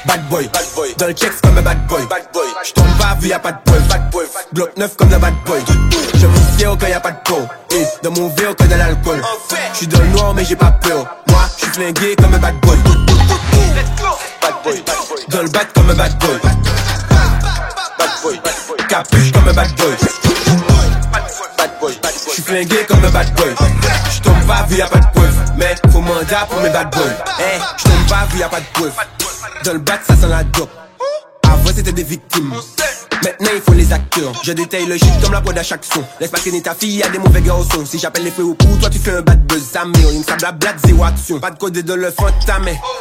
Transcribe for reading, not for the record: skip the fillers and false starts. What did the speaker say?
Bad boy, dans le checks comme un bad boy. J'tombe pas vu y'a pas de preuve. Bloc neuf comme le bad boy. Je me fier quand y'a pas de peau. Et dans mon verre que de l'alcool. J'suis dans le noir mais j'ai pas peur. Moi j'suis flingué comme un bad boy. Dans le bat comme un bad boy. Capuche comme un bad boy. J'suis flingué comme un bad boy. J'tombe pas vu y'a pas de preuve. Mais faut mandat pour mes bad boys. Eh, j'tombe pas vu y'a pas de preuve. Dans le bat ça sent la dope. Avant c'était des victimes. Maintenant il faut les acteurs. Je détaille le shit comme la prod à chaque son. Laisse pas traîner ta fille, y'a des mauvais garçons. Si j'appelle les feux au cou, toi tu fais un bad buzz. Ça mire, une sable à blague, zéro action. Pas de code de le fantamé.